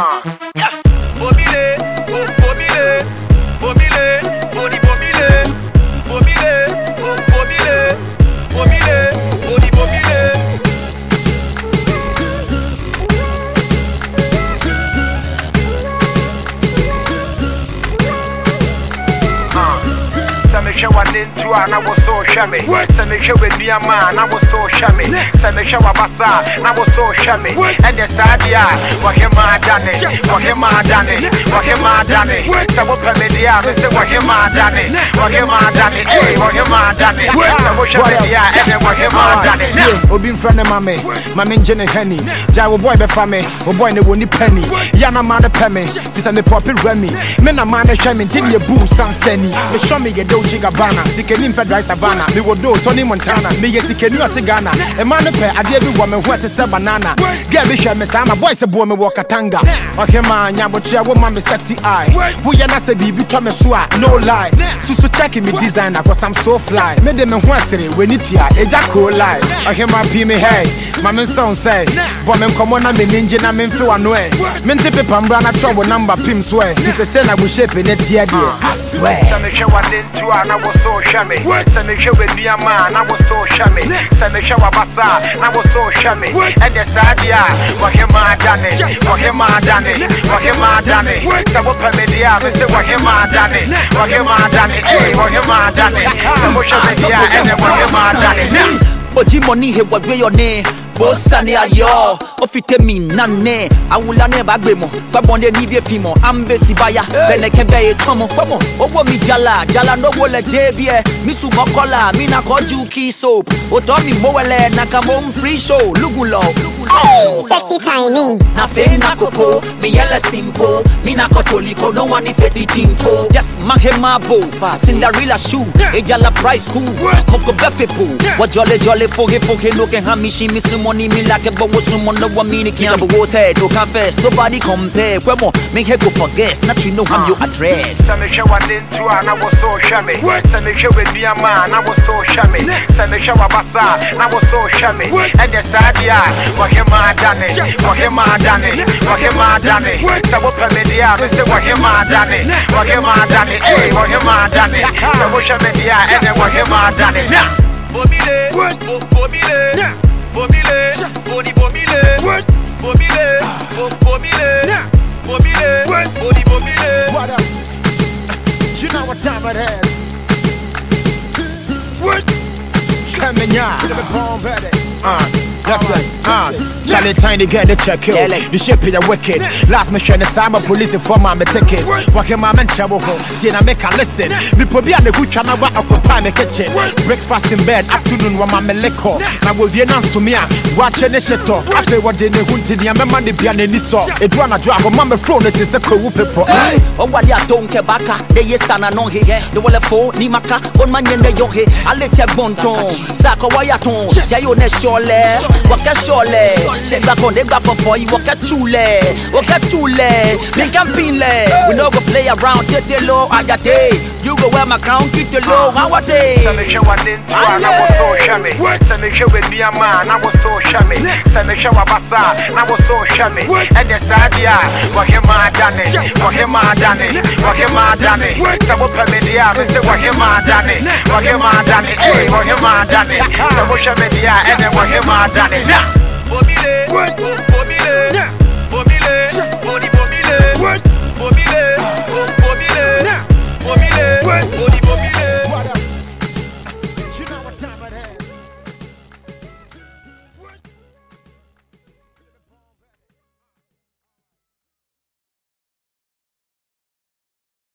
Bomile, bomile, bomile, body bomile, bomile, bomile, bomile, body bomile. Some show I didn't do, and I was so shammy. Some show with me a man, I was so shammy. Some show a bassa, and I was so shammy. And the sadia, what him I done it, what him I done it, what him I done it. So what Pemedia, Mr. What him I done it, what him I done it, hey, what him I done it. So what Pemedia, and then what him I done it. Yeah, Obin friend of mammy, my main Jenny Henny, Jawa boy be family, or boy the one penny. Yana man the penny, this and the poppy Remy. Men a man a shaman, till your boo, San Senny. Me show me a Dolce Gabbana, Sikanim Pedra Savannah, me will do Tony Montana, me get Sikanu at Ghana. A man a pair, I gave you woman what is a banana. Get me shame, I'm a boy, a boy, me walk a tanga. Okay, man, Yabocha, woman, me sexy eye. We are not a baby, Thomas Swa, no lie. So checking me designer, cause I'm so fly. Made them and once when it's here, a jacko lie. Okay, my P me hey, my man sound say, woman come on, I'm an engine, I'm in feel annoy. Mentipe Pambrana trouble number Pim swear. This is a we shape in it here, I swear. Some show I didn't do, and I was so shammy. Some show with me a man, I was so shammy. Some show a bassa, and I was so shammy. And the sadia, what him I done it, what him I done it, what him I done it. So what Pemedia, Mr. What him I done it, what him I done it, hey, what him I done it. So what Pemedia, and then what him I done it. Oji money he what way your name. Bossane ayo, ofite mi nane. Awula ne bagbemo, babonde ni bie fimo. Ambesi baya, beneke be tomo. Owo mi jala no wole jebie. Misu mokola, mi na koju ki soap. Otomi mowele nakamom free show. Lugulo. Hey, sexy tiny. Na fe na kopo, mi yele simple. Mi na kotoliko, no one ifeti tinto. Yes, mahema bo, Cinderella shoe. Ejala price school, moko befepo. What jolly foge no can hamishi misu money me like a bow someone no one mean can't be water to confess. Nobody compare. Kwemo, make her go forget. Not you know how you address. Some show I didn't do, and I was so shammy. Some show with me a man, I was so shammy. Some show a bassa, and I was so shammy. And the sadia, what him I done it, what him I done it, what him I done it. So what Pemedia, Mr. What him I done it, what him I done it, hey, what him I done it. So what Pemedia, and then what him I done it. Bomile, bomile, bomile, body bomile, bomile, bomile, bomile, body bomile. What else? You know what time it is. What? Coming out. Listen, Charlie Tiny get the check kill. The ship is wicked. Last mission is I'm a police informer, I'm a ticket. Walking my man trouble home. Tina make a listen. Me probably on the good channel, but occupy my kitchen. Breakfast in bed, afternoon, one my liquor. Now with the answer me, watching the shit up. After what they know, hunting the money behind any saw. It wanna drop a mama phone, it is a cool people. Oh, what ya don't care baka, the yes, and I know here. The wall of phone, Nimaka, one man in the yohe. I'll let you bonton. Saka wayaton, Jayone Shole. Waka shole, shake back on the back for you. Waka chule, make them pinle. We no go play around, get the low, I got day. You go wear my crown, keep the low, how are they? Some show I didn't do, and I was so shammy. Some show with me a man, I was so shammy. Some show a bassa, and I was so shammy. And the sadia, what him I done it, what him I done it, what him I done it. So what Pemedia, Mr. What him I done it, what him I done it, hey, what him I done it. So what Pemedia, and then what him I done it. Bomile,